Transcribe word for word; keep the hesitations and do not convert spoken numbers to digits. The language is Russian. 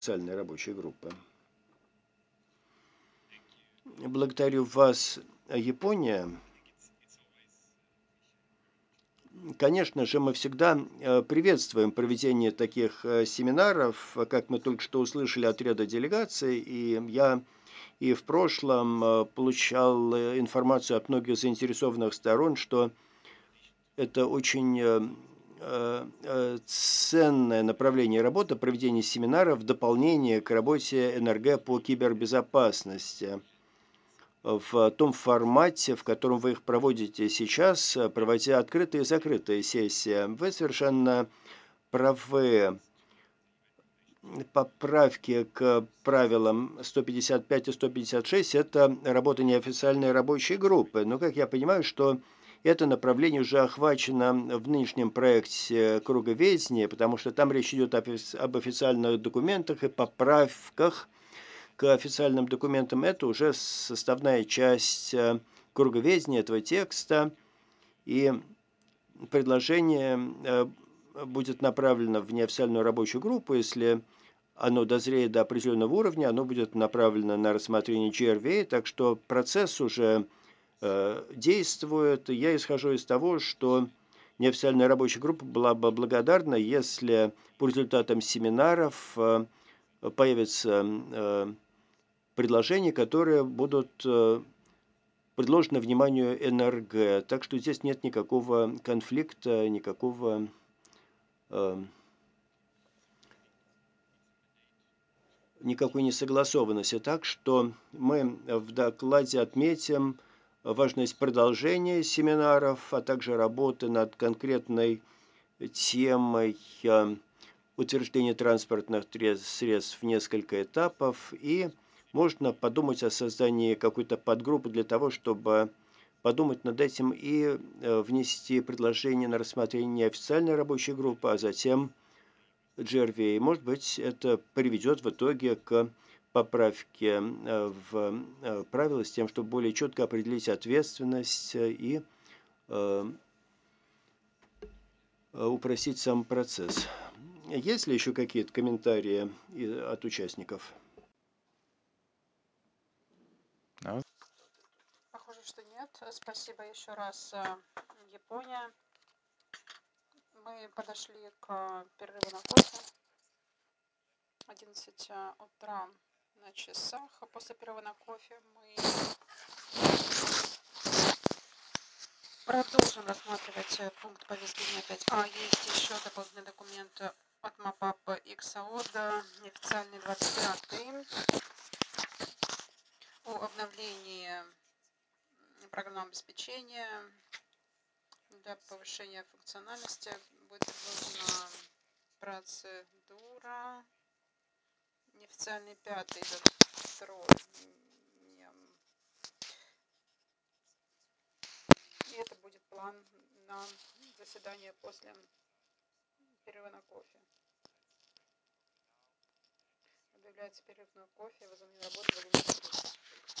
специальной рабочей группы. Благодарю вас, Япония. Конечно же, мы всегда приветствуем проведение таких семинаров, как мы только что услышали от ряда делегаций, и я и в прошлом получал информацию от многих заинтересованных сторон, что это очень ценное направление работы, проведение семинаров в дополнение к работе эн эр гэ по кибербезопасности. В том формате, в котором вы их проводите сейчас, проводя открытые и закрытые сессии. Вы совершенно правы. Поправки к правилам сто пятьдесят пять и сто пятьдесят шесть – это работа неофициальной рабочей группы. Но, как я понимаю, что это направление уже охвачено в нынешнем проекте круговедения, потому что там речь идет об официальных документах и поправках к официальным документам. Это уже составная часть круговедения этого текста, и предложение будет направлено в неофициальную рабочую группу. Если оно дозреет до определенного уровня, оно будет направлено на рассмотрение джи эр ви эй, так что процесс уже э, действует. Я исхожу из того, что неофициальная рабочая группа была бы благодарна, если по результатам семинаров э, появятся э, предложения, которые будут э, предложены вниманию эн эр гэ. Так что здесь нет никакого конфликта, никакого э, никакой несогласованности. Так что мы в докладе отметим важность продолжения семинаров, а также работы над конкретной темой утверждения транспортных средств в несколько этапов. И можно подумать о создании какой-то подгруппы для того, чтобы подумать над этим и внести предложение на рассмотрение официальной рабочей группы, а затем джи эр ви эй. Может быть, это приведет в итоге к поправке в правила с тем, чтобы более четко определить ответственность и упростить сам процесс. Есть ли еще какие-то комментарии от участников? Похоже, что нет. Спасибо еще раз, Япония. Мы подошли к перерыву на кофе. одиннадцать утра на часах. После перерыва на кофе мы продолжим рассматривать пункт повестки дня пять а. Есть еще дополнительный документ от МАПАП икс а о д, неофициальный двадцать пятый, о обновлении программного обеспечения для повышения функциональности. Будет предложена процедура. Неофициальный пятый идет второй. И это будет план на заседание после перерыва на кофе. Объявляется перерыв на кофе, возобновление работы в